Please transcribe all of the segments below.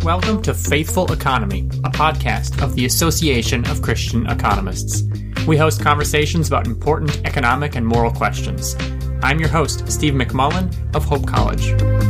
Welcome to Faithful Economy, a podcast of the Association of Christian Economists. We host conversations about important economic and moral questions. I'm your host, Steve McMullen of Hope College.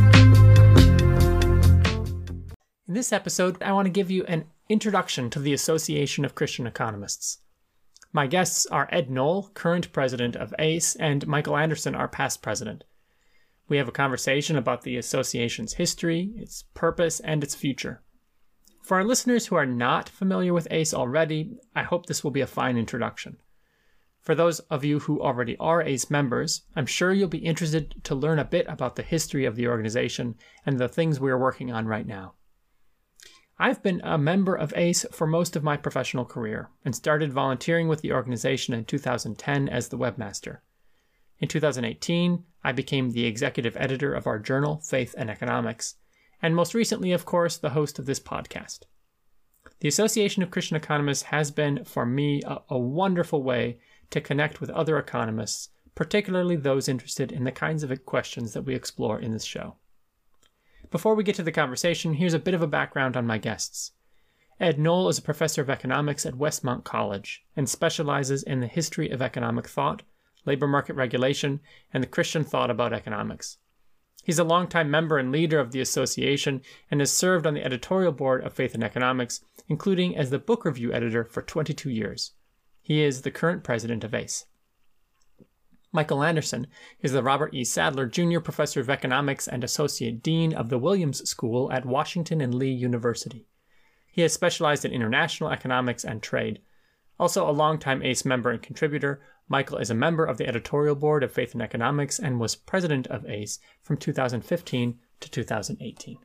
In this episode, I want to give you an introduction to the Association of Christian Economists. My guests are Ed Noll, current president of ACE, and Michael Anderson, our past president. We have a conversation about the association's history, its purpose, and its future. For our listeners who are not familiar with ACE already, I hope this will be a fine introduction. For those of you who already are ACE members, I'm sure you'll be interested to learn a bit about the history of the organization and the things we are working on right now. I've been a member of ACE for most of my professional career and started volunteering with the organization in 2010 as the webmaster. In 2018, I became the executive editor of our journal, Faith and Economics, and most recently, of course, the host of this podcast. The Association of Christian Economists has been, for me, a wonderful way to connect with other economists, particularly those interested in the kinds of questions that we explore in this show. Before we get to the conversation, here's a bit of a background on my guests. Ed Noll is a professor of economics at Westmont College and specializes in the history of economic thought, labor market regulation, and the Christian thought about economics. He's a longtime member and leader of the association and has served on the editorial board of Faith and Economics, including as the book review editor for 22 years. He is the current president of ACE. Michael Anderson is the Robert E. Sadler Jr. Professor of Economics and Associate Dean of the Williams School at Washington and Lee University. He has specialized in international economics and trade. Also a longtime ACE member and contributor, Michael is a member of the editorial board of Faith and Economics and was president of ACE from 2015 to 2018.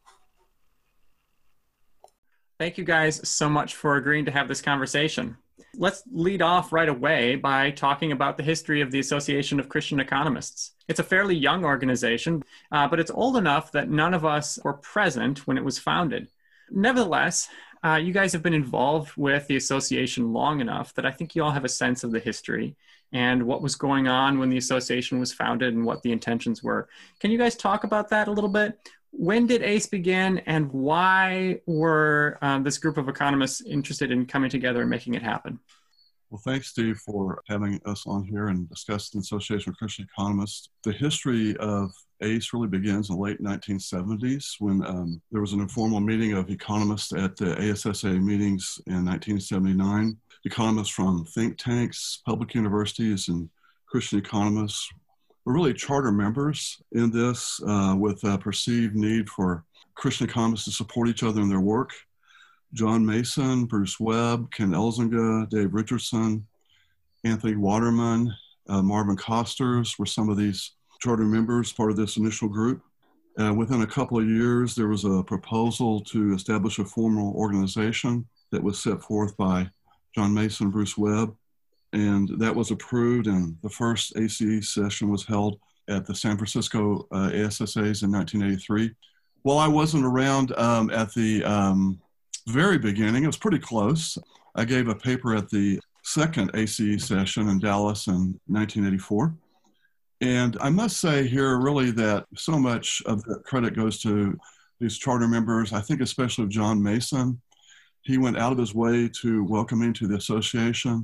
Thank you guys so much for agreeing to have this conversation. Let's lead off right away by talking about the history of the Association of Christian Economists. It's a fairly young organization, but it's old enough that none of us were present when it was founded. Nevertheless, you guys have been involved with the association long enough that I think you all have a sense of the history and what was going on when the association was founded and what the intentions were. Can you guys talk about that a little bit? When did ACE begin and why were this group of economists interested in coming together and making it happen? Well, thanks, Steve, for having us on here and discuss the Association of Christian Economists. The history of ACE really begins in the late 1970s when there was an informal meeting of economists at the ASSA meetings in 1979. Economists from think tanks, public universities, and Christian economists were really charter members in this with a perceived need for Christian economists to support each other in their work. John Mason, Bruce Webb, Ken Elzinga, Dave Richardson, Anthony Waterman, Marvin Costers were some of these charter members, part of this initial group. Within a couple of years, there was a proposal to establish a formal organization that was set forth by John Mason, Bruce Webb, and that was approved, and the first ACE session was held at the San Francisco ASSAs in 1983. While I wasn't around at the very beginning, it was pretty close. I gave a paper at the second ACE session in Dallas in 1984. And I must say here really that so much of the credit goes to these charter members, I think especially of John Mason. He went out of his way to welcome me to the association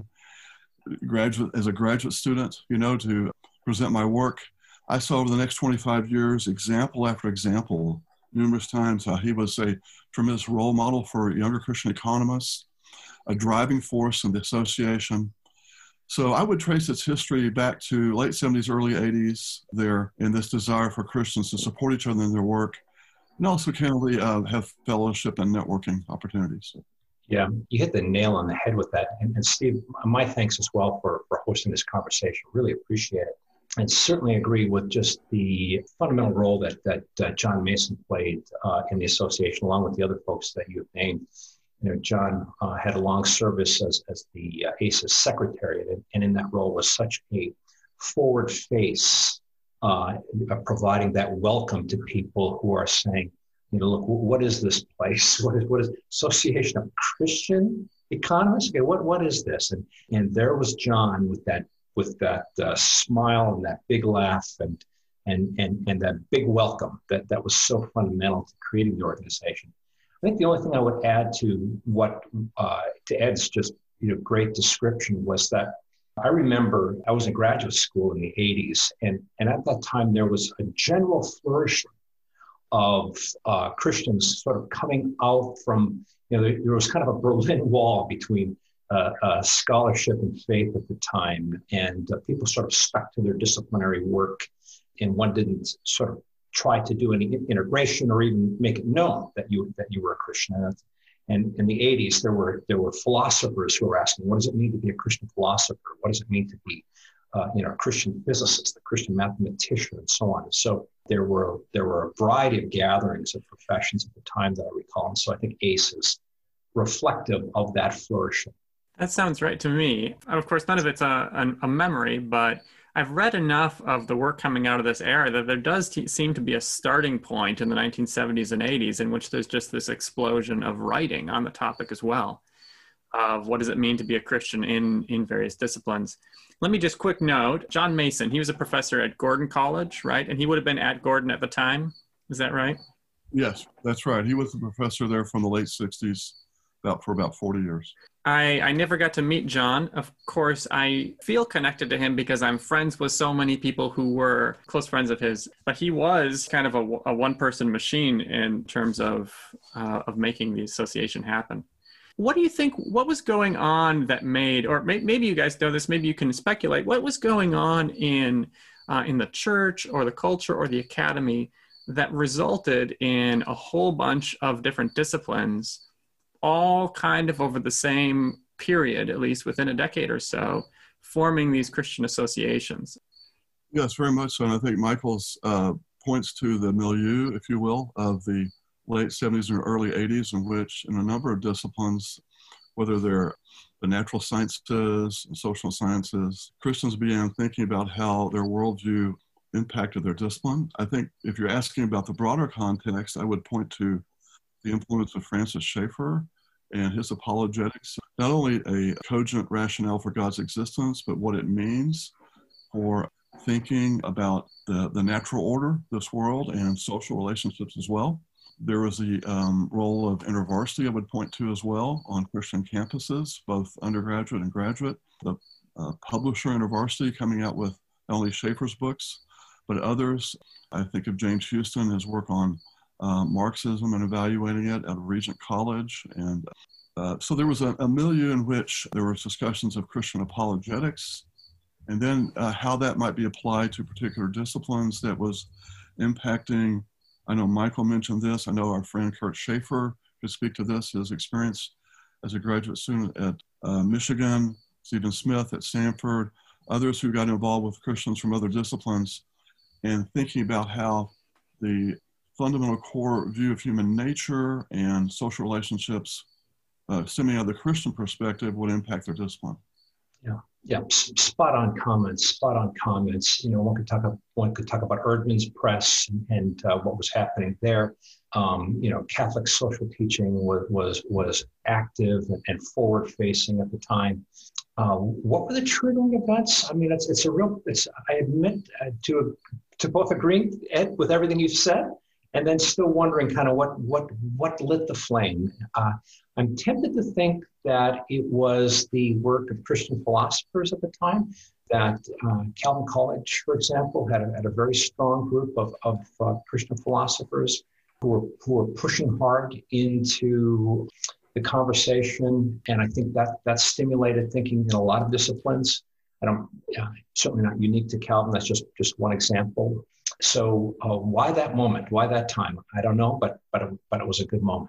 as a graduate student, to present my work. I saw over the next 25 years, example after example, numerous times how he was a tremendous role model for younger Christian economists, a driving force in the association. So I would trace its history back to late 70s, early 80s there in this desire for Christians to support each other in their work and also candidly have fellowship and networking opportunities. Yeah, you hit the nail on the head with that. And Steve, my thanks as well for hosting this conversation. Really appreciate it. And certainly agree with just the fundamental role that John Mason played in the association, along with the other folks that you've named. John had a long service as the ACE's secretary, and in that role was such a forward face, providing that welcome to people who are saying, look, what is this place? What is Association of Christian Economists? Okay, what is this? And there was John with that smile and that big laugh and that big welcome that was so fundamental to creating the organization. I think the only thing I would add to what to Ed's just great description was that I remember I was in graduate school in the 80s, and at that time there was a general flourishing of Christians sort of coming out from, there was kind of a Berlin Wall between scholarship and faith at the time, and people sort of stuck to their disciplinary work, and one didn't sort of try to do any integration or even make it known that you were a Christian. And in the 80s, there were philosophers who were asking, what does it mean to be a Christian philosopher? What does it mean to be a Christian physicist, a Christian mathematician, and so on. And so there were a variety of gatherings of professions at the time that I recall. And so I think ACE is reflective of that flourishing. That sounds right to me. Of course, none of it's a memory, but I've read enough of the work coming out of this era that there does seem to be a starting point in the 1970s and 80s in which there's just this explosion of writing on the topic as well, of what does it mean to be a Christian in various disciplines. Let me just quick note, John Mason, he was a professor at Gordon College, right? And he would have been at Gordon at the time. Is that right? Yes, that's right. He was a professor there from the late 60s for about 40 years. I never got to meet John. Of course, I feel connected to him because I'm friends with so many people who were close friends of his. But he was kind of a one-person machine in terms of making the association happen. What do you think, what was going on that made, or maybe you guys know this, maybe you can speculate, what was going on in the church or the culture or the academy that resulted in a whole bunch of different disciplines all kind of over the same period, at least within a decade or so, forming these Christian associations? Yes, very much so. And I think Michael's points to the milieu, if you will, of the late 70s and early 80s, in which in a number of disciplines, whether they're the natural sciences and social sciences, Christians began thinking about how their worldview impacted their discipline. I think if you're asking about the broader context, I would point to the influence of Francis Schaeffer and his apologetics, not only a cogent rationale for God's existence, but what it means for thinking about the natural order, this world, and social relationships as well. There was the role of InterVarsity I would point to as well on Christian campuses, both undergraduate and graduate. The publisher InterVarsity coming out with not only Schaeffer's books, but others. I think of James Houston, his work on Marxism and evaluating it at Regent College. And so there was a milieu in which there was discussions of Christian apologetics, and then how that might be applied to particular disciplines that was impacting. I know Michael mentioned this. I know our friend Kurt Schaefer could speak to this, his experience as a graduate student at Michigan, Stephen Smith at Stanford, others who got involved with Christians from other disciplines, and thinking about how the fundamental core view of human nature and social relationships, stemming out of the Christian perspective, would impact their discipline. Yeah, spot on comments. One could talk about Erdman's Press and what was happening there. Catholic social teaching was active and forward facing at the time. What were the triggering events? I mean, I admit to both agreeing, Ed, with everything you've said, and then still wondering kind of what lit the flame. I'm tempted to think that it was the work of Christian philosophers at the time, that Calvin College, for example, had a very strong group of Christian philosophers who were pushing hard into the conversation. And I think that stimulated thinking in a lot of disciplines. Certainly not unique to Calvin. That's just one example. So why that moment? Why that time? I don't know, but it was a good moment.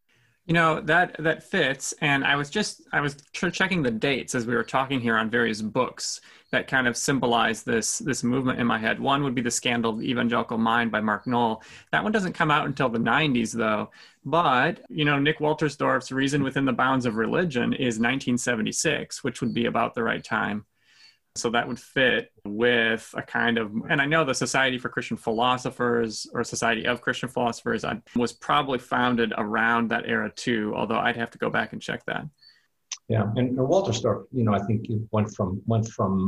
That fits. And I was checking the dates as we were talking here on various books that kind of symbolize this movement in my head. One would be The Scandal of the Evangelical Mind by Mark Noll. That one doesn't come out until the 90s though. But, Nick Wolterstorff's Reason Within the Bounds of Religion is 1976, which would be about the right time. So that would fit with a kind of, and I know the Society for Christian Philosophers or Society of Christian Philosophers was probably founded around that era too, although I'd have to go back and check that. Yeah, and Wolterstorff, I think he went from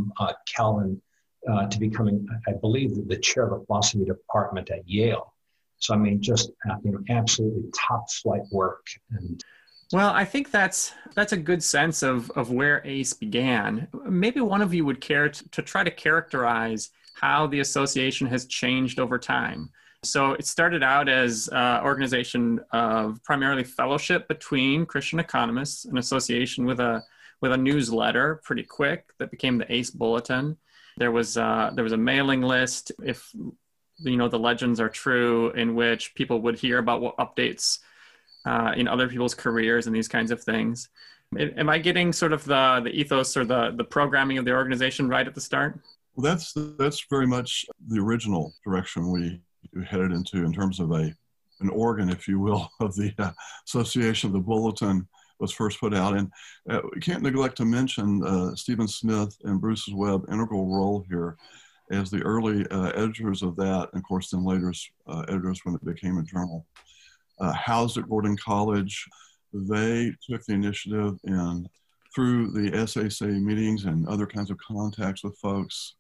Calvin to becoming, I believe, the chair of the philosophy department at Yale. So, I mean, just, absolutely top flight work. And well, I think that's a good sense of where ACE began. Maybe one of you would care to try to characterize how the association has changed over time. So it started out as an organization of primarily fellowship between Christian economists, an association with a newsletter, pretty quick, that became the ACE Bulletin. There was a mailing list, if the legends are true, in which people would hear about what updates in other people's careers and these kinds of things. Am I getting sort of the ethos or the programming of the organization right at the start? Well, that's very much the original direction we headed into in terms of an organ, if you will, of the association. The bulletin was first put out. And we can't neglect to mention Stephen Smith and Bruce's Webb integral role here as the early editors of that, and of course then later editors when it became a journal. Housed at Gordon College, they took the initiative and through the SASA meetings and other kinds of contacts with folks,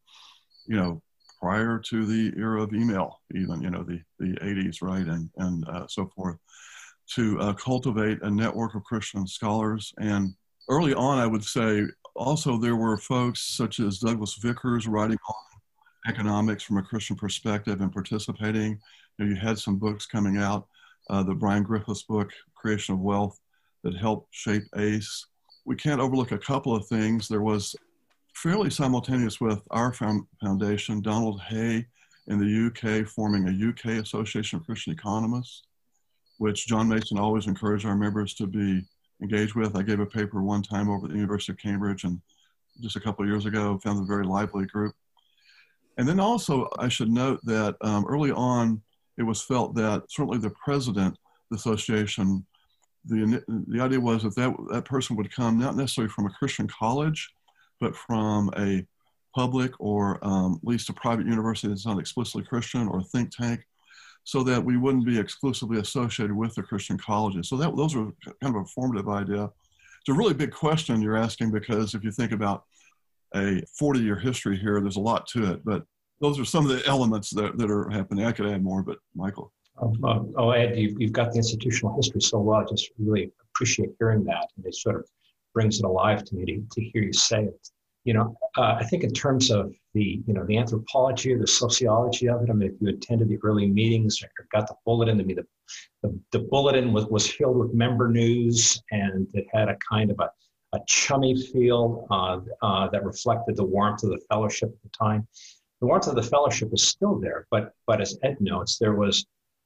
prior to the era of email, even, the 80s, right, and so forth, to cultivate a network of Christian scholars. And early on, I would say, also there were folks such as Douglas Vickers writing on economics from a Christian perspective and participating. You had some books coming out. The Brian Griffiths book, Creation of Wealth, that helped shape ACE. We can't overlook a couple of things. There was fairly simultaneous with our foundation, Donald Hay in the UK forming a UK Association of Christian Economists, which John Mason always encouraged our members to be engaged with. I gave a paper one time over at the University of Cambridge, and just a couple of years ago, found a very lively group. And then also, I should note that early on, it was felt that certainly the president of the association, the idea was that person would come not necessarily from a Christian college, but from a public or at least a private university that's not explicitly Christian, or a think tank, so that we wouldn't be exclusively associated with the Christian colleges. So those are kind of a formative idea. It's a really big question you're asking, because if you think about a 40-year history here, there's a lot to it, but those are some of the elements that are happening. I could add more, but Michael. Ed, you've got the institutional history so well. I just really appreciate hearing that. And it sort of brings it alive to me to hear you say it. I think in terms of the anthropology or the sociology of it, I mean, if you attended the early meetings or got the bulletin, I mean, the bulletin was filled with member news, and it had a kind of a chummy feel that reflected the warmth of the fellowship at the time. The warmth of the fellowship is still there, but as Ed notes, there was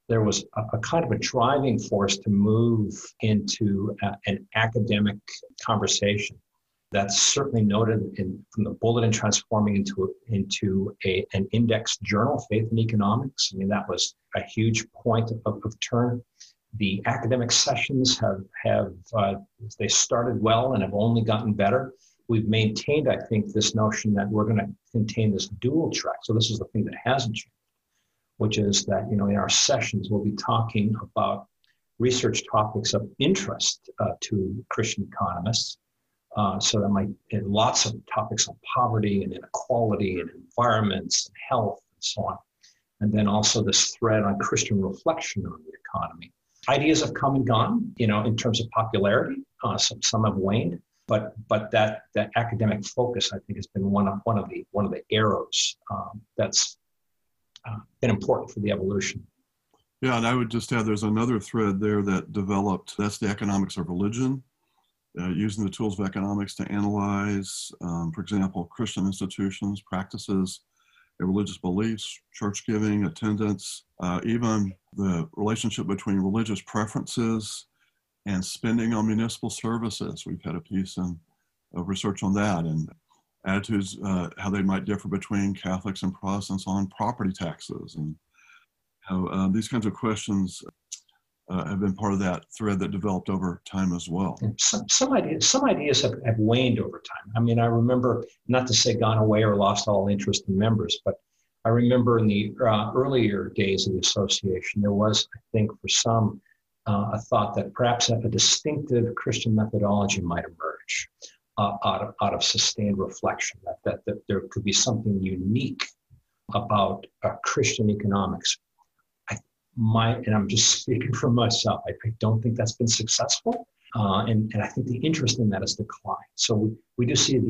a kind of a driving force to move into an academic conversation. That's certainly noted from the bulletin transforming into an indexed journal, Faith and Economics. I mean, that was a huge point of turn. The academic sessions have they started well and have only gotten better. We've maintained, I think, this notion that we're going to contain this dual track. So this is the thing that hasn't changed, which is that, in our sessions, we'll be talking about research topics of interest to Christian economists. So that might, lots of topics on poverty and inequality and environments and health and so on. And then also this thread on Christian reflection on the economy. Ideas have come and gone, in terms of popularity. Some have waned. But that academic focus, I think, has been one of the arrows that's been important for the evolution. Yeah, and I would just add, there's another thread there that developed. That's the economics of religion, using the tools of economics to analyze, for example, Christian institutions, practices, religious beliefs, church giving, attendance, even the relationship between religious preferences and spending on municipal services. We've had a piece of research on that, and attitudes, how they might differ between Catholics and Protestants on property taxes. And how these kinds of questions have been part of that thread that developed over time as well. Some ideas have waned over time. I mean, I remember, not to say gone away or lost all interest in members, but I remember in the earlier days of the association, there was, I think, for some, a thought that perhaps a distinctive Christian methodology might emerge out of sustained reflection, that there could be something unique about Christian economics. and I'm just speaking for myself, I don't think that's been successful. And I think the interest in that has declined. So we do see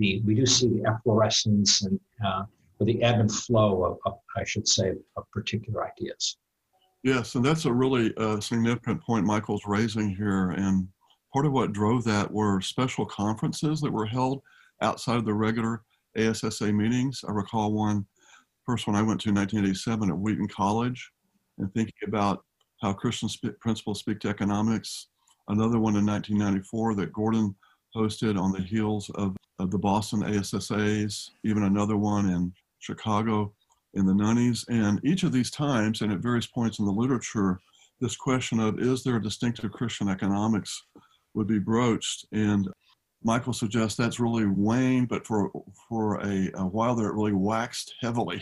the efflorescence and or the ebb and flow of I should say, of particular ideas. Yes, and that's a really significant point Michael's raising here. And part of what drove that were special conferences that were held outside of the regular ASSA meetings. I recall first one I went to in 1987 at Wheaton College, and thinking about how Christian principles speak to economics. Another one in 1994 that Gordon hosted on the heels of the Boston ASSAs, even another one in Chicago in the 90s. And each of these times, and at various points in the literature, this question of, is there a distinctive Christian economics would be broached. And Michael suggests that's really waned, but for a while there, it really waxed heavily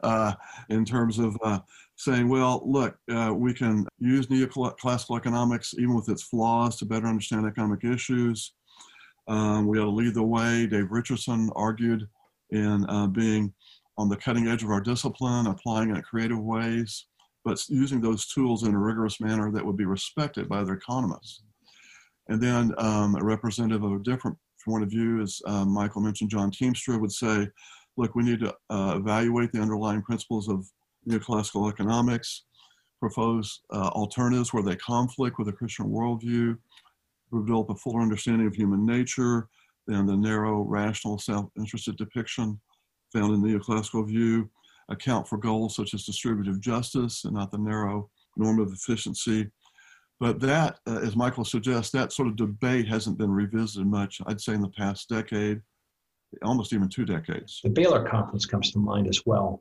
in terms of saying, well, look, we can use neoclassical economics, even with its flaws, to better understand economic issues. We ought to lead the way. Dave Richardson argued in being on the cutting edge of our discipline, applying it in creative ways, but using those tools in a rigorous manner that would be respected by other economists. And then a representative of a different point of view, as Michael mentioned, John Teamster would say, look, we need to evaluate the underlying principles of neoclassical economics, propose alternatives where they conflict with a Christian worldview, develop a fuller understanding of human nature than the narrow, rational, self-interested depiction found in the neoclassical view, account for goals such as distributive justice and not the narrow normative efficiency. But that, as Michael suggests, that sort of debate hasn't been revisited much, I'd say, in the past decade, almost even 2 decades. The Baylor Conference comes to mind as well.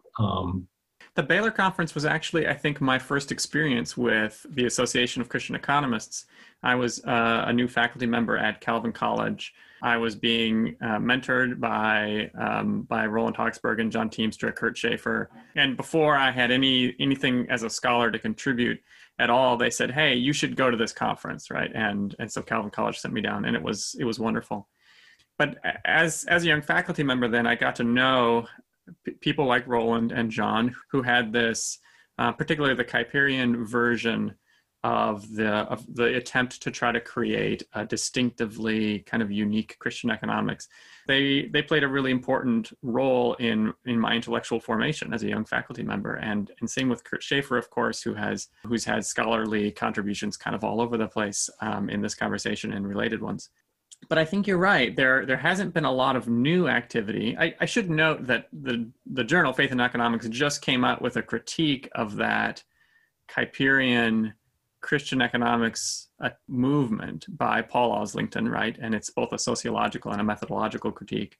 The Baylor Conference was actually, I think, my first experience with the Association of Christian Economists. I was a new faculty member at Calvin College. I was being mentored by Roland Hochsberg and John Teamster, Kurt Schaefer. And before I had anything as a scholar to contribute at all, they said, hey, you should go to this conference, right? And so Calvin College sent me down, and it was wonderful. But as a young faculty member then, I got to know people like Roland and John, who had this, particularly the Kuyperian version of the attempt to try to create a distinctively kind of unique Christian economics. They played a really important role in my intellectual formation as a young faculty member, and same with Kurt Schaefer, of course, who's had scholarly contributions kind of all over the place in this conversation and related ones. But I think you're right. There hasn't been a lot of new activity. I should note that the journal Faith and Economics just came out with a critique of that Kuyperian Christian economics movement by Paul Oslington, right? And it's both a sociological and a methodological critique.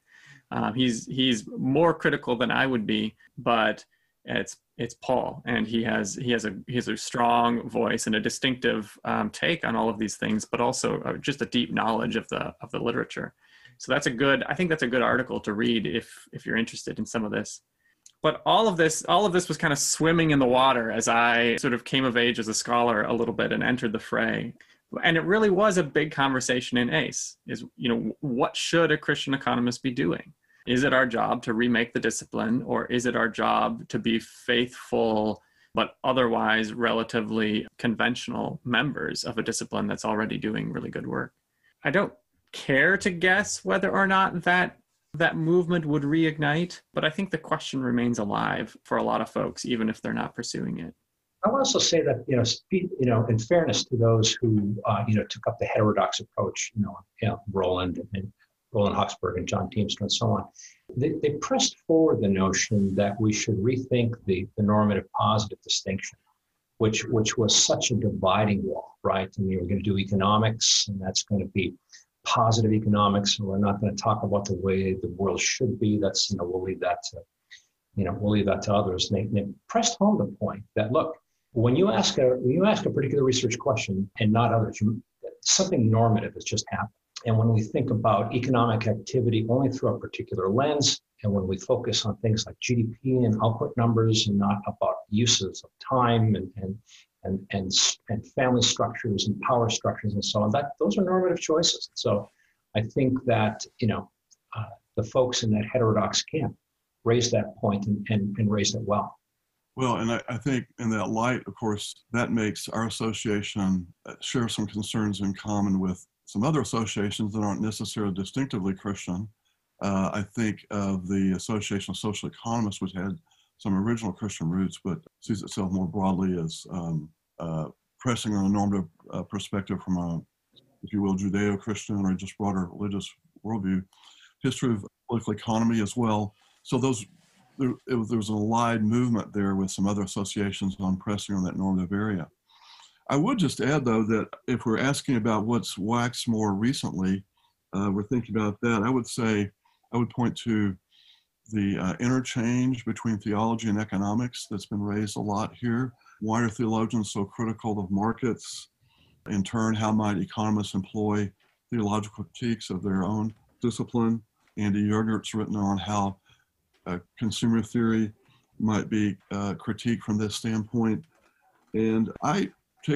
He's more critical than I would be, but it's Paul, and he has a strong voice and a distinctive take on all of these things, but also just a deep knowledge of the literature. So I think that's a good article to read if you're interested in some of this. But all of this was kind of swimming in the water as I sort of came of age as a scholar a little bit and entered the fray. And it really was a big conversation in ACE, is, what should a Christian economist be doing? Is it our job to remake the discipline, or is it our job to be faithful but otherwise relatively conventional members of a discipline that's already doing really good work? I don't care to guess whether or not that movement would reignite, but I think the question remains alive for a lot of folks, even if they're not pursuing it. I would also say that, in fairness to those who, took up the heterodox approach, Roland Hochsberg and John Teamster and so on, they pressed forward the notion that we should rethink the normative positive distinction, which was such a dividing wall, right? I mean, we're going to do economics, and that's going to be positive economics, and we're not going to talk about the way the world should be. That's, we'll leave that to others. And they pressed home the point that, look, when you ask a particular research question and not others, something normative has just happened. And when we think about economic activity only through a particular lens, and when we focus on things like GDP and output numbers and not about uses of time and family structures and power structures and so on, those are normative choices. So I think that, the folks in that heterodox camp raised that point and raised it well. Well, and I think in that light, of course, that makes our association share some concerns in common with some other associations that aren't necessarily distinctively Christian. I think of the Association of Social Economists, which had some original Christian roots, but sees itself more broadly as pressing on a normative perspective from a, if you will, Judeo-Christian or just broader religious worldview. History of political economy as well. So there was an allied movement there with some other associations on pressing on that normative area. I would just add, though, that if we're asking about what's waxed more recently, we're thinking about that. I would point to the interchange between theology and economics that's been raised a lot here. Why are theologians so critical of markets? In turn, how might economists employ theological critiques of their own discipline? Andy Yergert's written on how consumer theory might be critiqued from this standpoint. And I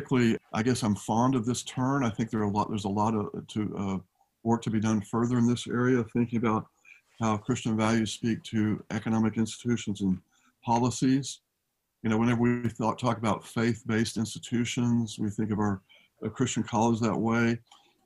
guess I'm fond of this turn. I think there's a lot of work to be done further in this area, thinking about how Christian values speak to economic institutions and policies. You know, whenever we talk about faith-based institutions, we think of our Christian college that way.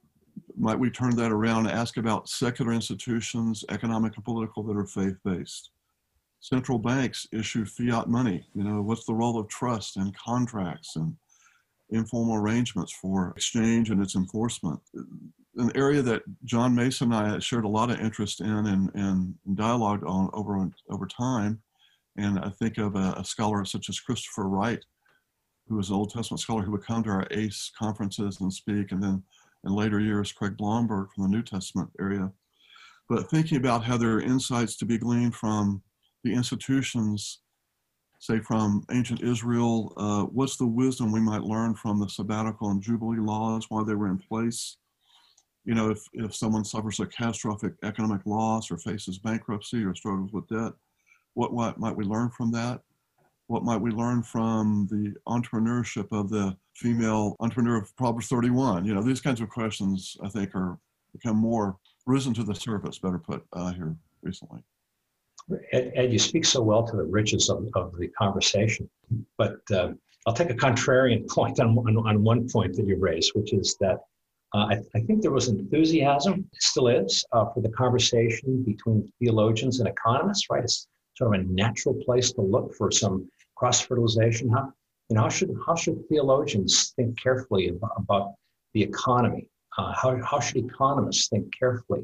Might we turn that around and ask about secular institutions, economic and political, that are faith-based? Central banks issue fiat money. You know, what's the role of trust and contracts and informal arrangements for exchange and its enforcement? An area that John Mason and I shared a lot of interest in and dialogued on over time. And I think of a scholar such as Christopher Wright, who was an Old Testament scholar who would come to our ACE conferences and speak, and then in later years, Craig Blomberg from the New Testament area. But thinking about how there are insights to be gleaned from the institutions, say from ancient Israel, what's the wisdom we might learn from the sabbatical and jubilee laws while they were in place? You know, if someone suffers a catastrophic economic loss or faces bankruptcy or struggles with debt, what might we learn from that? What might we learn from the entrepreneurship of the female entrepreneur of Proverbs 31? You know, these kinds of questions, I think, are become more risen to the surface, better put, here recently. Ed, you speak so well to the riches of the conversation, but I'll take a contrarian point on one point that you raised, which is that I think there was enthusiasm, still is, for the conversation between theologians and economists, right? It's sort of a natural place to look for some cross-fertilization. How should theologians think carefully about the economy? How should economists think carefully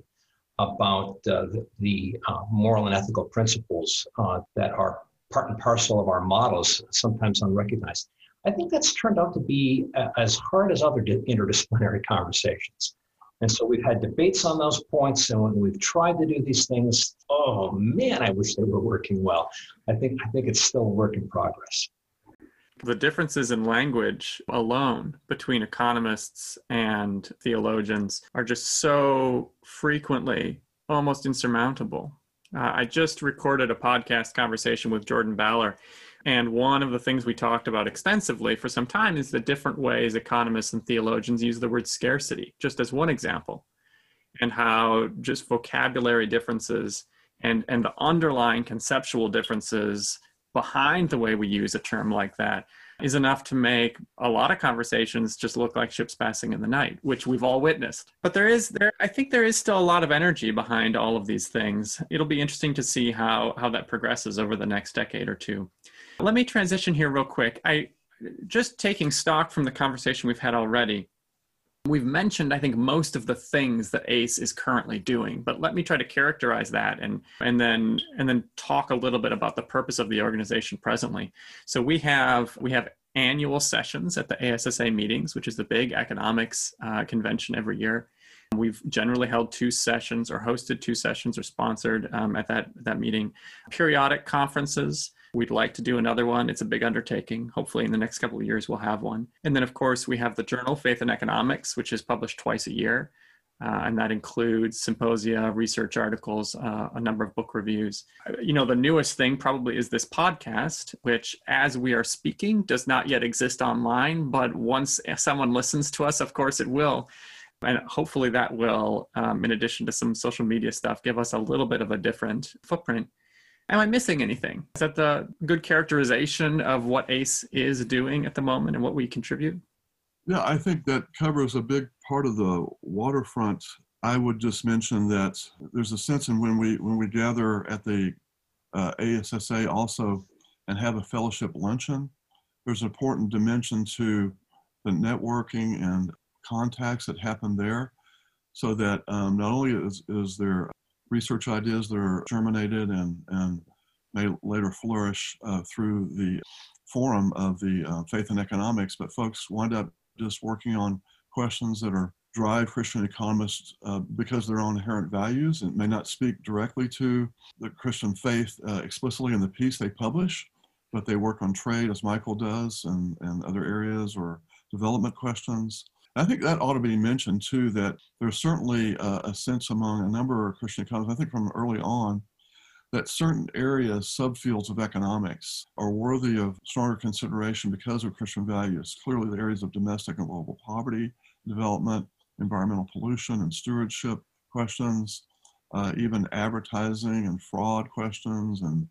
about the moral and ethical principles that are part and parcel of our models, sometimes unrecognized? I think that's turned out to be as hard as other interdisciplinary conversations. And so we've had debates on those points, and when we've tried to do these things, oh man, I wish they were working well. I think it's still a work in progress. The differences in language alone between economists and theologians are just so frequently almost insurmountable. I just recorded a podcast conversation with Jordan Baller, and one of the things we talked about extensively for some time is the different ways economists and theologians use the word scarcity, just as one example, and how just vocabulary differences and the underlying conceptual differences behind the way we use a term like that is enough to make a lot of conversations just look like ships passing in the night, which we've all witnessed. But I think there is still a lot of energy behind all of these things. It'll be interesting to see how that progresses over the next decade or two. Let me transition here real quick. Just taking stock from the conversation we've had already, we've mentioned, I think, most of the things that ACE is currently doing, but let me try to characterize that and then talk a little bit about the purpose of the organization presently. So we have annual sessions at the ASSA meetings, which is the big economics convention every year. We've generally held 2 sessions or hosted 2 sessions or sponsored at that meeting. Periodic conferences. We'd like to do another one. It's a big undertaking. Hopefully in the next couple of years, we'll have one. And then, of course, we have the journal Faith and Economics, which is published twice a year. And that includes symposia, research articles, a number of book reviews. You know, the newest thing probably is this podcast, which as we are speaking does not yet exist online. But once someone listens to us, of course it will. And hopefully that will, in addition to some social media stuff, give us a little bit of a different footprint. Am I missing anything? Is that the good characterization of what ACE is doing at the moment and what we contribute? Yeah, I think that covers a big part of the waterfront. I would just mention that there's a sense in when we gather at the ASSA also and have a fellowship luncheon, there's an important dimension to the networking and contacts that happen there, so that not only is there research ideas that are germinated and may later flourish through the forum of the faith and economics, but folks wind up just working on questions that are drive Christian economists because of their own inherent values, and may not speak directly to the Christian faith explicitly in the piece they publish, but they work on trade, as Michael does, and other areas, or development questions. I think that ought to be mentioned too, that there's certainly a sense among a number of Christian economists, I think from early on, that certain areas, subfields of economics, are worthy of stronger consideration because of Christian values. Clearly the areas of domestic and global poverty, development, environmental pollution and stewardship questions, even advertising and fraud questions, and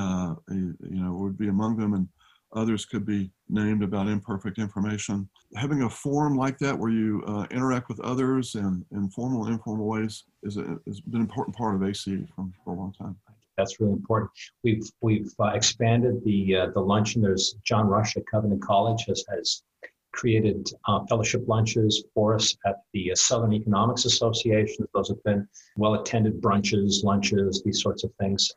would be among them, and others could be named about imperfect information. Having a forum like that where you interact with others in formal and informal ways has been an important part of AC for a long time. That's really important. We've expanded the luncheon. There's John Rush at Covenant College has created fellowship lunches for us at the Southern Economics Association. Those have been well-attended brunches, lunches, these sorts of things.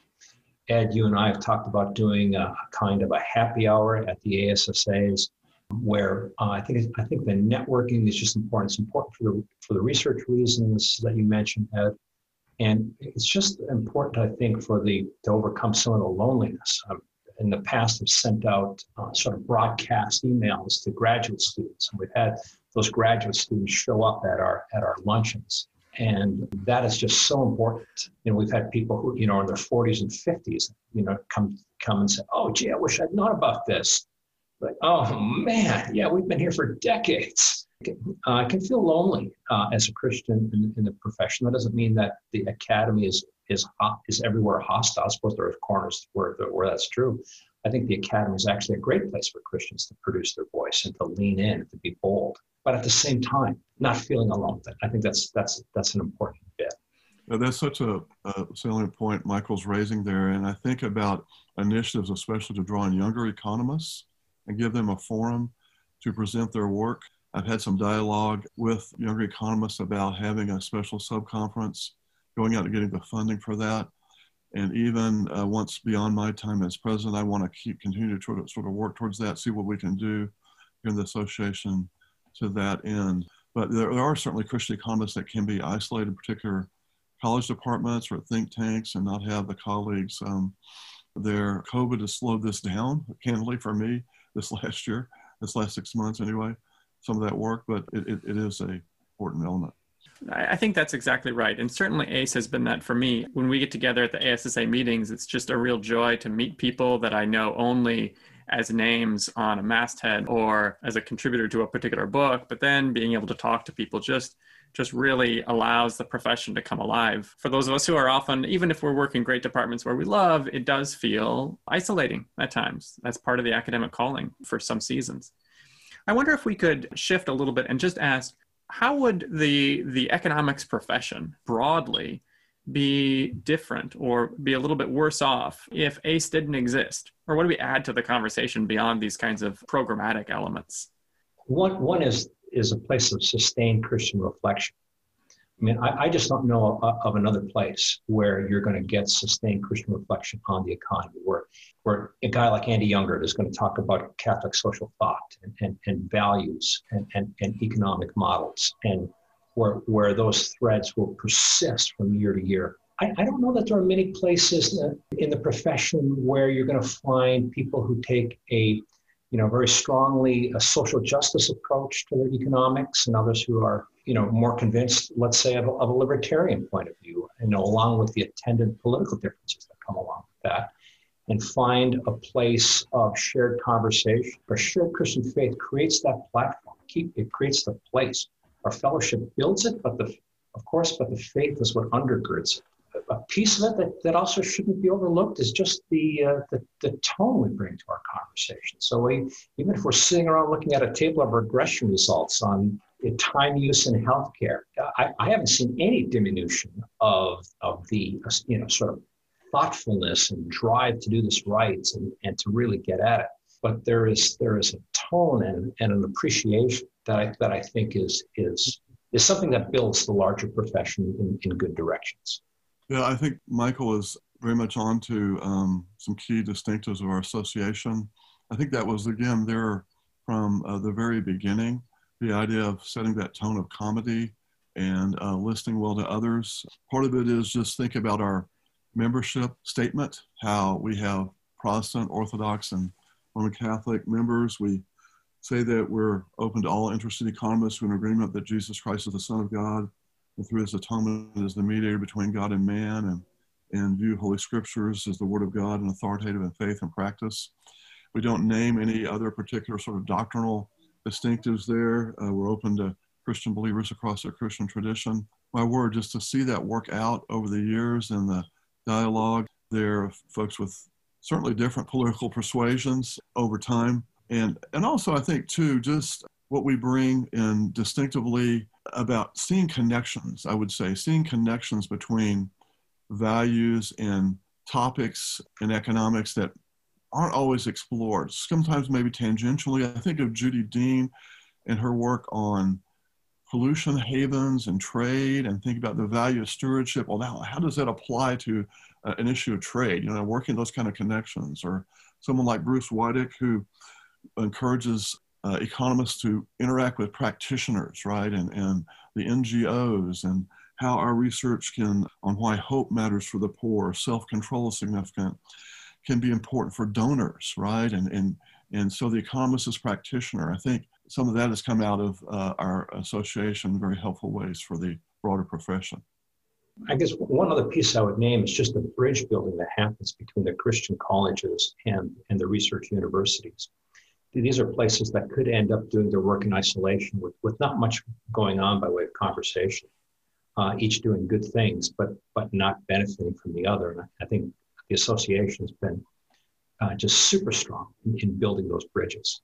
Ed, you and I have talked about doing a kind of a happy hour at the ASSAs, where I think the networking is just important. It's important for the research reasons that you mentioned, Ed, and it's just important, I think, to overcome some of the loneliness. In the past, have sent out sort of broadcast emails to graduate students, and we've had those graduate students show up at our luncheons. And that is just so important. We've had people who, are in their 40s and 50s, come and say, "Oh, gee, I wish I'd known about this." Like, "Oh man, yeah, we've been here for decades." I can feel lonely as a Christian in the profession. That doesn't mean that the academy is everywhere hostile. I suppose there are corners where that's true. I think the academy is actually a great place for Christians to produce their voice and to lean in, to be bold, but at the same time, not feeling alone. I think that's an important bit. That's such a salient point Michael's raising there. And I think about initiatives, especially to draw in younger economists and give them a forum to present their work. I've had some dialogue with younger economists about having a special subconference, going out and getting the funding for that. And even once beyond my time as president, I want to continue to sort of work towards that, see what we can do in the association to that end. But there are certainly Christian economists that can be isolated in particular college departments or think tanks and not have the colleagues there. COVID has slowed this down, candidly, for me this last 6 months anyway, some of that work, but it is an important element. I think that's exactly right. And certainly ACE has been that for me. When we get together at the ASSA meetings, it's just a real joy to meet people that I know only as names on a masthead or as a contributor to a particular book, but then being able to talk to people just really allows the profession to come alive. For those of us who are often, even if we're working great departments where we love, it does feel isolating at times. That's part of the academic calling for some seasons. I wonder if we could shift a little bit and just ask, how would the economics profession broadly be different or be a little bit worse off if ACE didn't exist? Or what do we add to the conversation beyond these kinds of programmatic elements? One is a place of sustained Christian reflection. I mean, I just don't know of another place where you're going to get sustained Christian reflection on the economy, where a guy like Andy Younger is going to talk about Catholic social thought and values and economic models, and where those threads will persist from year to year. I don't know that there are many places in the profession where you're going to find people who take a very strongly a social justice approach to their economics, and others who are, more convinced, let's say, of a libertarian point of view, along with the attendant political differences that come along with that, and find a place of shared conversation. Our shared Christian faith creates that platform. It creates the place. Our fellowship builds it, but the faith is what undergirds it. a piece of it that also shouldn't be overlooked is just the tone we bring to our conversation. So even if we're sitting around looking at a table of regression results on time use in healthcare, I haven't seen any diminution of the sort of thoughtfulness and drive to do this right and to really get at it. But there is a tone and an appreciation that I think is something that builds the larger profession in good directions. Yeah, I think Michael is very much on to some key distinctives of our association. I think that was, again, there from the very beginning, the idea of setting that tone of comedy and listening well to others. Part of it is just think about our membership statement, how we have Protestant, Orthodox, and Roman Catholic members. We say that we're open to all interested economists who are in agreement that Jesus Christ is the Son of God, and through his atonement is the mediator between God and man, and view Holy Scriptures as the Word of God and authoritative in faith and practice. We don't name any other particular sort of doctrinal distinctives there. We're open to Christian believers across the Christian tradition. My word, just to see that work out over the years and the dialogue, there are folks with certainly different political persuasions over time. And also, I think, too, just what we bring in distinctively about seeing connections, I would say, seeing connections between values and topics in economics that aren't always explored, sometimes maybe tangentially. I think of Judy Dean and her work on pollution havens and trade, and think about the value of stewardship. Well, now, how does that apply to an issue of trade? Working those kind of connections. Or someone like Bruce Wydick, who encourages economists to interact with practitioners, right? And the NGOs, and how our research on why hope matters for the poor, self-control is significant, can be important for donors, right? And so the economist is practitioner. I think some of that has come out of our association in very helpful ways for the broader profession. I guess one other piece I would name is just the bridge building that happens between the Christian colleges and the research universities. These are places that could end up doing their work in isolation with not much going on by way of conversation, each doing good things, but not benefiting from the other. And I think the association has been just super strong in building those bridges.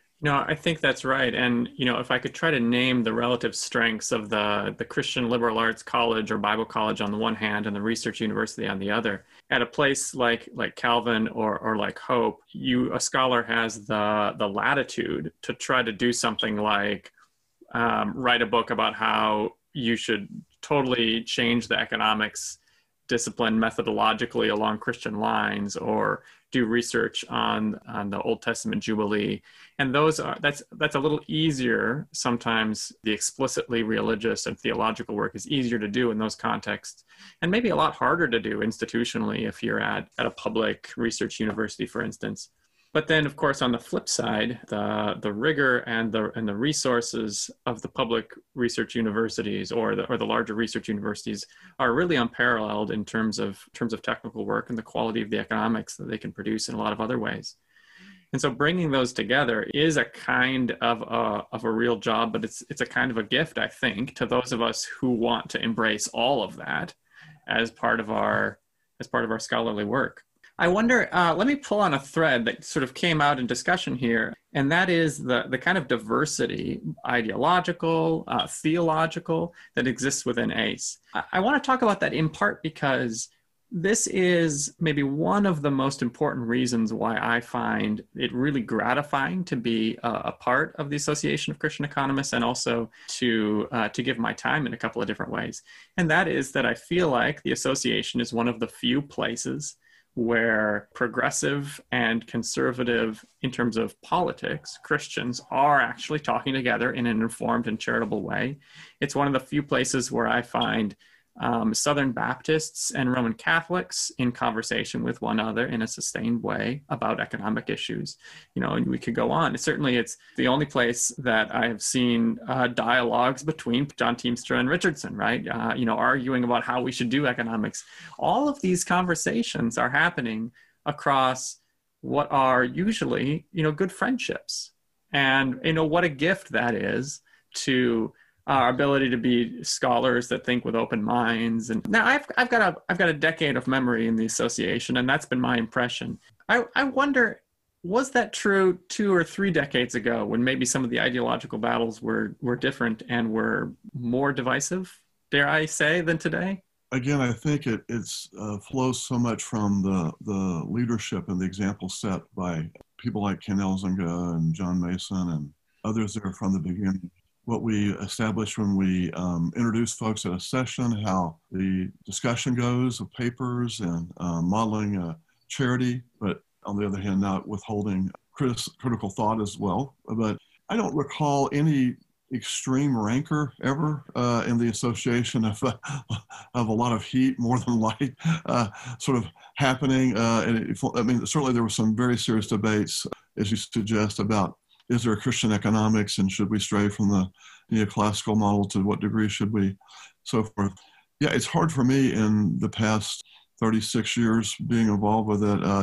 I think that's right. And, if I could try to name the relative strengths of the Christian Liberal Arts College or Bible College on the one hand and the Research University on the other, at a place like Calvin or like Hope, a scholar has the latitude to try to do something like write a book about how you should totally change the economics discipline methodologically along Christian lines, or do research on the Old Testament Jubilee. And that's a little easier. Sometimes the explicitly religious and theological work is easier to do in those contexts, and maybe a lot harder to do institutionally if you're at a public research university, for instance. But then, of course, on the flip side, the rigor and the resources of the public research universities or the larger research universities are really unparalleled in terms of technical work and the quality of the economics that they can produce in a lot of other ways. And so bringing those together is a kind of a real job, but it's a kind of a gift, I think, to those of us who want to embrace all of that as part of our scholarly work. I wonder, let me pull on a thread that sort of came out in discussion here, and that is the kind of diversity, ideological, theological, that exists within ACE. I want to talk about that in part because this is maybe one of the most important reasons why I find it really gratifying to be a part of the Association of Christian Economists, and also to give my time in a couple of different ways. And that is that I feel like the association is one of the few places where progressive and conservative, in terms of politics, Christians are actually talking together in an informed and charitable way. It's one of the few places where I find Southern Baptists and Roman Catholics in conversation with one another in a sustained way about economic issues. And we could go on. Certainly, it's the only place that I have seen dialogues between John Teamster and Richardson, right? Arguing about how we should do economics. All of these conversations are happening across what are usually, good friendships. And, what a gift that is to our ability to be scholars that think with open minds. And now I've got a decade of memory in the association, and that's been my impression. I wonder, was that true 2 or 3 decades ago when maybe some of the ideological battles were different and were more divisive, dare I say, than today? Again, I think it's flows so much from the leadership and the example set by people like Ken Elzinga and John Mason and others there from the beginning. What we established when we introduce folks at a session, how the discussion goes of papers and modeling charity, but on the other hand, not withholding critical thought as well. But I don't recall any extreme rancor ever in the association of a lot of heat, more than light, sort of happening. I mean, certainly there were some very serious debates, as you suggest, about is there a Christian economics and should we stray from the neoclassical model, to what degree should we, so forth. Yeah, it's hard for me in the past 36 years being involved with it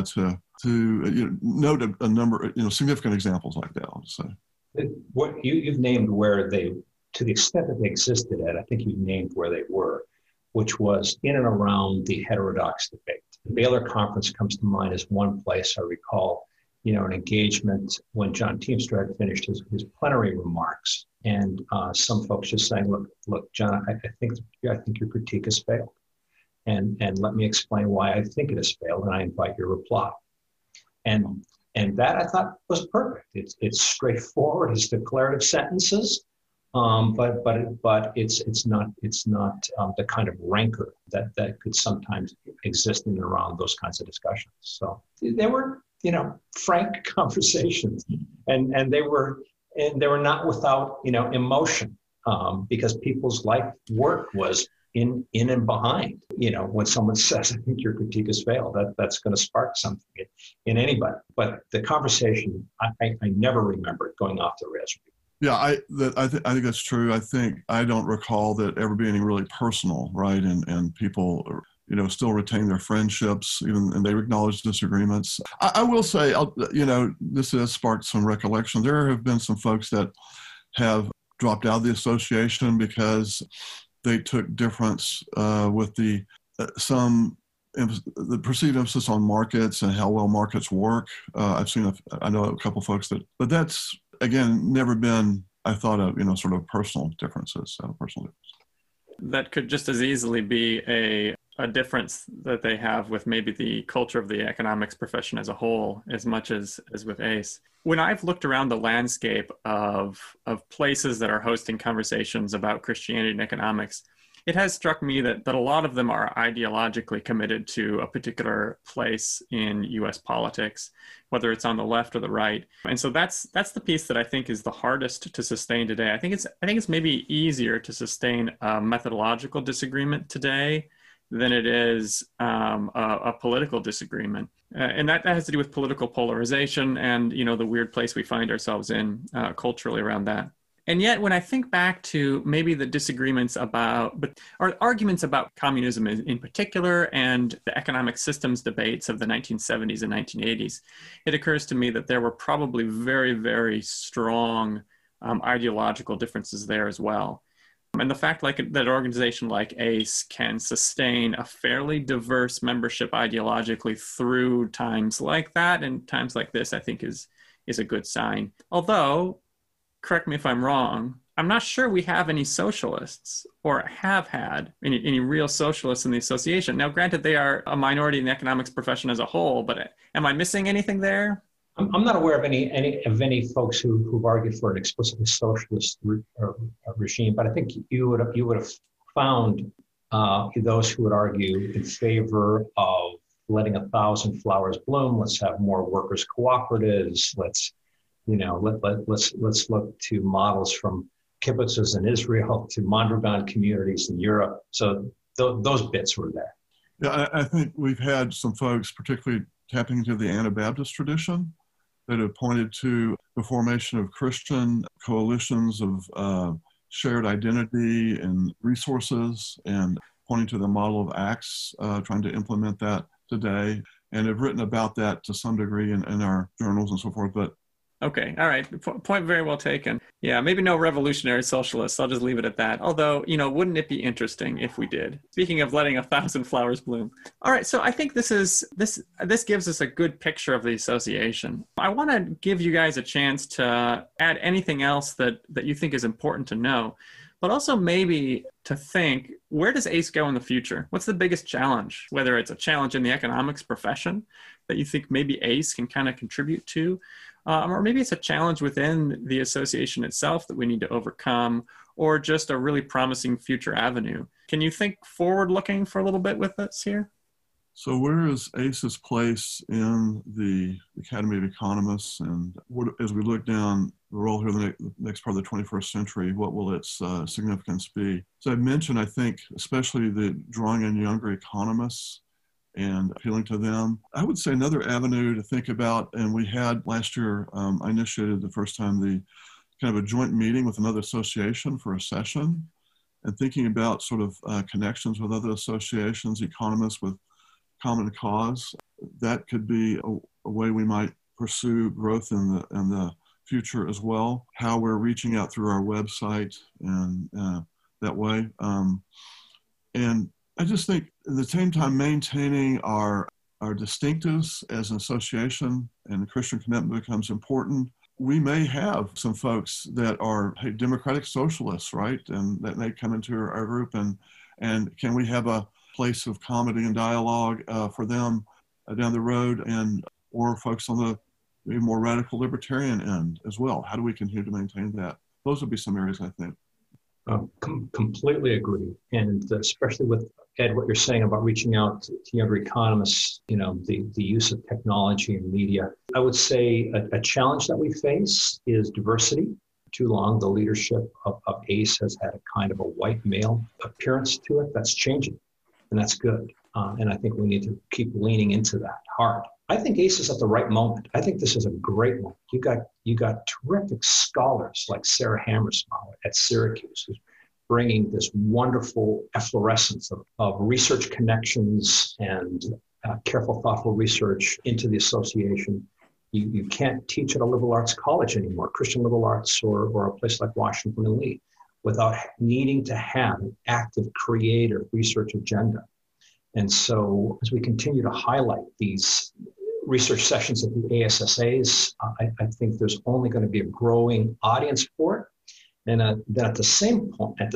to note a number, significant examples like that, I'll say. What you've named where they, to the extent that they existed at, I think you've named where they were, which was in and around the heterodox debate. The Baylor Conference comes to mind as one place I recall, an engagement when John Teamster had finished his plenary remarks, and some folks just saying, look, John, I think your critique has failed, and let me explain why I think it has failed, and I invite your reply. And that I thought was perfect. It's straightforward. It's declarative sentences, but it's not the kind of rancor that could sometimes exist in and around those kinds of discussions. So they were frank conversations, and they were not without emotion, because people's life work was in and behind. When someone says, I think your critique has failed, that's going to spark something in anybody. But the conversation, I never remember it going off the rails. Yeah, I think that's true. I don't recall that ever being really personal, right? And people, still retain their friendships, and they acknowledge disagreements. I will say, this has sparked some recollection. There have been some folks that have dropped out of the association because they took difference with the perceived emphasis on markets and how well markets work. I know a couple folks but that's, again, never been, I thought of, sort of personal differences. That could just as easily be a difference that they have with maybe the culture of the economics profession as a whole, as much as with ACE. When I've looked around the landscape of places that are hosting conversations about Christianity and economics, it has struck me that a lot of them are ideologically committed to a particular place in U.S. politics, whether it's on the left or the right. And so that's the piece that I think is the hardest to sustain today. I think it's maybe easier to sustain a methodological disagreement today than it is a political disagreement. And that has to do with political polarization and, the weird place we find ourselves in culturally around that. And yet, when I think back to maybe the disagreements or arguments about communism in particular and the economic systems debates of the 1970s and 1980s, it occurs to me that there were probably very, very strong ideological differences there as well. And the fact that an organization like ACE can sustain a fairly diverse membership ideologically through times like that and times like this, I think is a good sign. Although, correct me if I'm wrong, I'm not sure we have any socialists or have had any real socialists in the association. Now, granted, they are a minority in the economics profession as a whole, but am I missing anything there? I'm not aware of any folks who've argued for an explicitly socialist regime, but I think you would have found those who would argue in favor of letting 1,000 flowers bloom. Let's have more workers' cooperatives. Let's look to models from kibbutzes in Israel to Mondragon communities in Europe. So those bits were there. Yeah, I think we've had some folks, particularly tapping into the Anabaptist tradition, that have pointed to the formation of Christian coalitions of shared identity and resources, and pointing to the model of Acts, trying to implement that today, and have written about that to some degree in our journals and so forth. But Okay. All right. Point very well taken. Yeah, maybe no revolutionary socialists. I'll just leave it at that. Although, wouldn't it be interesting if we did? Speaking of letting 1,000 flowers bloom. All right. So I think this gives us a good picture of the association. I want to give you guys a chance to add anything else that you think is important to know, but also maybe to think, where does ACE go in the future? What's the biggest challenge? Whether it's a challenge in the economics profession that you think maybe ACE can kind of contribute to, or maybe it's a challenge within the association itself that we need to overcome, or just a really promising future avenue. Can you think forward-looking for a little bit with us here? So where is ACE's place in the Academy of Economists? And as we look down the role here in the next part of the 21st century, what will its significance be? So I mentioned, I think, especially the drawing in younger economists and appealing to them. I would say another avenue to think about, and we had last year, I initiated the first time the kind of a joint meeting with another association for a session, and thinking about sort of connections with other associations, economists with common cause. That could be a way we might pursue growth in the future as well. How we're reaching out through our website and that way. And I just think at the same time, maintaining our distinctives as an association and Christian commitment becomes important. We may have some folks that are democratic socialists, right? And that may come into our group, and can we have a place of comedy and dialogue for them down the road, or folks on the maybe more radical libertarian end as well? How do we continue to maintain that? Those would be some areas, I think. Completely agree. And especially with Ed, what you're saying about reaching out to younger economists, the use of technology and media. I would say a challenge that we face is diversity. Too long, the leadership of ACE has had a kind of a white male appearance to it. That's changing, and that's good. And I think we need to keep leaning into that hard. I think ACE is at the right moment. I think this is a great one. You got terrific scholars like Sarah Hammersmith at Syracuse, who's bringing this wonderful efflorescence of research connections and careful, thoughtful research into the association. You can't teach at a liberal arts college anymore, Christian liberal arts or a place like Washington and Lee, without needing to have an active, creative research agenda. And so as we continue to highlight these research sessions at the ASSAs, I think there's only going to be a growing audience for it. And then at the same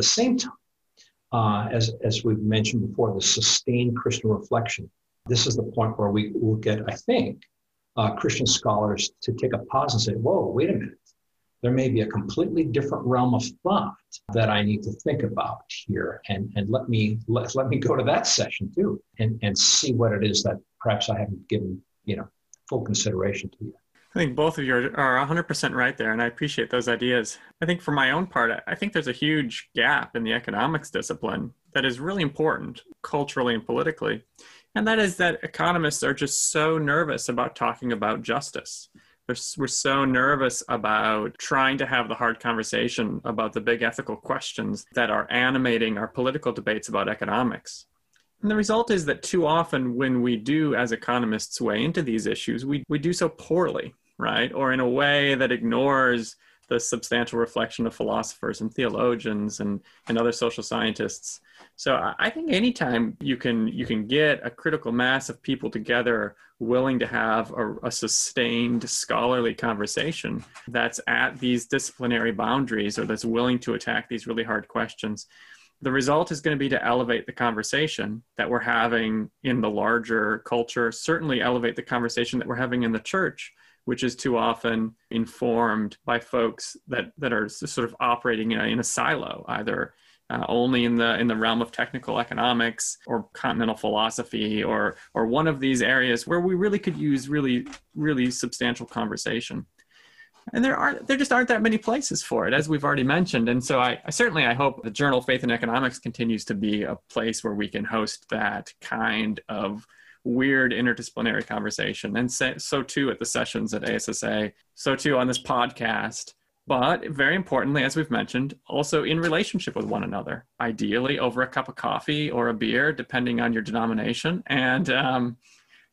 time, as we've mentioned before, the sustained Christian reflection. This is the point where we will get, I think, Christian scholars to take a pause and say, whoa, wait a minute. There may be a completely different realm of thought that I need to think about here. And let me go to that session too and see what it is that perhaps I haven't given full consideration to yet. I think both of you are 100% right there, and I appreciate those ideas. I think for my own part, I think there's a huge gap in the economics discipline that is really important culturally and politically, and that is that economists are just so nervous about talking about justice. We're so nervous about trying to have the hard conversation about the big ethical questions that are animating our political debates about economics. And the result is that too often when we do, as economists, weigh into these issues, we do so poorly, right? Or in a way that ignores the substantial reflection of philosophers and theologians and other social scientists. So I think anytime you can get a critical mass of people together willing to have a sustained scholarly conversation that's at these disciplinary boundaries or that's willing to attack these really hard questions, the result is going to be to elevate the conversation that we're having in the larger culture, certainly elevate the conversation that we're having in the church, which is too often informed by folks that are sort of operating in a silo, either only in the realm of technical economics or continental philosophy or one of these areas where we really could use really, really substantial conversation. And there just aren't that many places for it, as we've already mentioned. And so I certainly hope the Journal of Faith and Economics continues to be a place where we can host that kind of weird interdisciplinary conversation. And so too at the sessions at ASSA, so too on this podcast. But very importantly, as we've mentioned, also in relationship with one another, ideally over a cup of coffee or a beer, depending on your denomination. And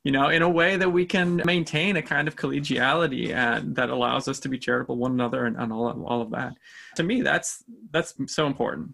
in a way that we can maintain a kind of collegiality and that allows us to be charitable one another and all of that. To me, that's so important.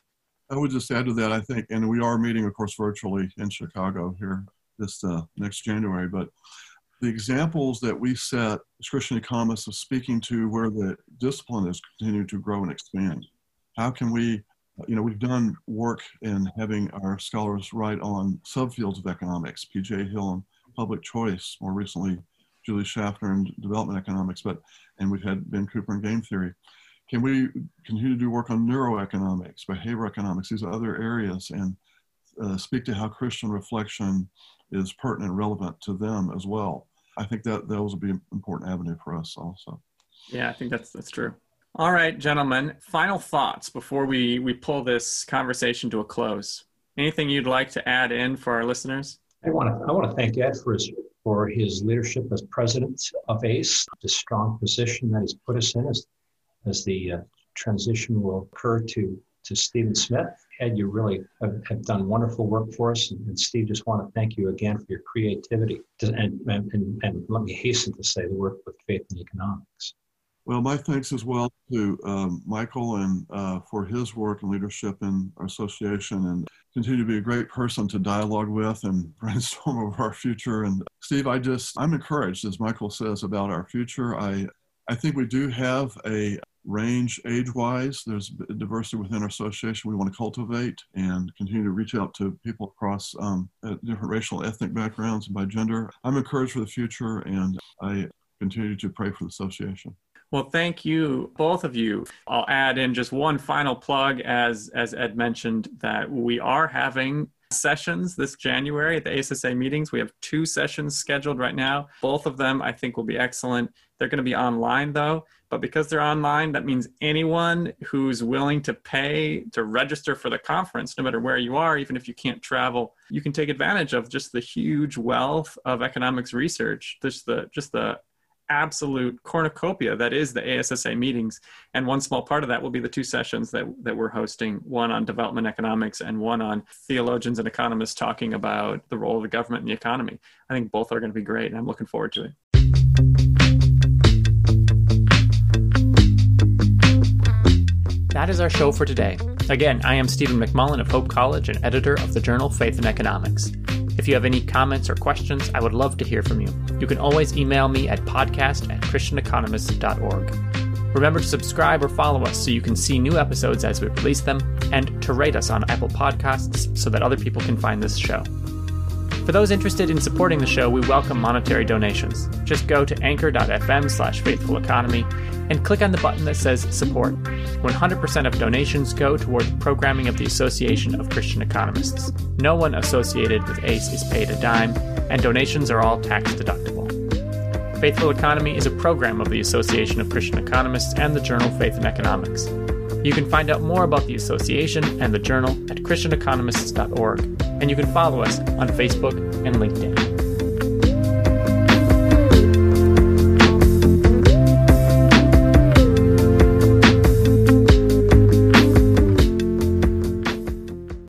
I would just add to that, I think, and we are meeting, of course, virtually in Chicago here this next January, but the examples that we set as Christian economists of speaking to where the discipline is continuing to grow and expand. How can we, we've done work in having our scholars write on subfields of economics, P.J. Hill and public choice, more recently, Julie Schaffner in development economics, and we've had Ben Cooper in game theory. Can we continue to do work on neuroeconomics, behavioral economics, these other areas, and speak to how Christian reflection is pertinent and relevant to them as well? I think that those will be an important avenue for us also. Yeah, I think that's true. All right, gentlemen, final thoughts before we pull this conversation to a close. Anything you'd like to add in for our listeners? I want to thank Ed for his leadership as president of ACE, the strong position that he's put us in as the transition will occur to Stephen Smith. Ed, you really have done wonderful work for us. And Steve, just want to thank you again for your creativity. And let me hasten to say the work with Faith in Economics. Well, my thanks as well to Michael and for his work and leadership in our association, and continue to be a great person to dialogue with and brainstorm over our future. And Steve, I'm encouraged, as Michael says, about our future. I think we do have a range age-wise. There's diversity within our association we want to cultivate and continue to reach out to people across different racial, ethnic backgrounds and by gender. I'm encouraged for the future, and I continue to pray for the association. Well, thank you, both of you. I'll add in just one final plug, as Ed mentioned, that we are having sessions this January at the ASSA meetings. We have 2 sessions scheduled right now. Both of them I think will be excellent. They're going to be online though, but because they're online, that means anyone who's willing to pay to register for the conference, no matter where you are, even if you can't travel, you can take advantage of just the huge wealth of economics research, just the absolute cornucopia that is the ASSA meetings. And one small part of that will be the 2 sessions that we're hosting, one on development economics and one on theologians and economists talking about the role of the government in the economy. I think both are going to be great, and I'm looking forward to it. That is our show for today. Again, I am Stephen McMullen of Hope College and editor of the journal Faith in Economics. If you have any comments or questions, I would love to hear from you. You can always email me at podcast@christianeconomist.org. Remember to subscribe or follow us so you can see new episodes as we release them, and to rate us on Apple Podcasts so that other people can find this show. For those interested in supporting the show, we welcome monetary donations. Just go to anchor.fm/faithfuleconomy and click on the button that says Support. 100% of donations go toward the programming of the Association of Christian Economists. No one associated with ACE is paid a dime, and donations are all tax deductible. Faithful Economy is a program of the Association of Christian Economists and the journal Faith in Economics. You can find out more about the association and the journal at christianeconomists.org, and you can follow us on Facebook and LinkedIn.